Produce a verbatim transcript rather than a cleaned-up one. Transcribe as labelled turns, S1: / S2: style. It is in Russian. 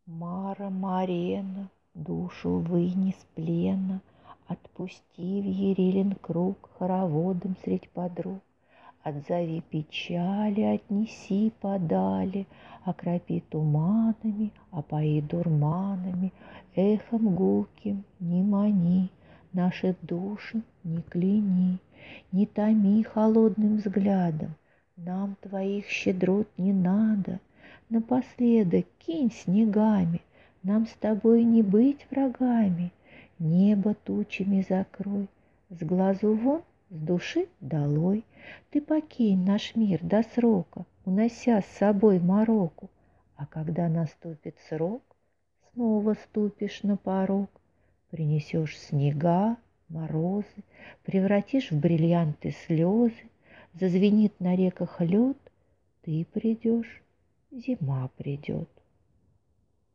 S1: Мара Марена, душу вынь из плена, отпусти в Ерилин круг хороводом средь подруг. Отзови печали, отнеси подали, окропи туманами, опои дурманами, эхом гулким не мани, наши души не кляни, не томи холодным взглядом, нам твоих щедрот не надо. Напоследок кинь снегами, нам с тобой не быть врагами. Небо тучами закрой, с глазу вон, с души долой. Ты покинь наш мир до срока, унося с собой мороку. А когда наступит срок, снова ступишь на порог, принесешь снега, морозы, превратишь в бриллианты слезы, зазвенит на реках лед, ты придешь, зима придет.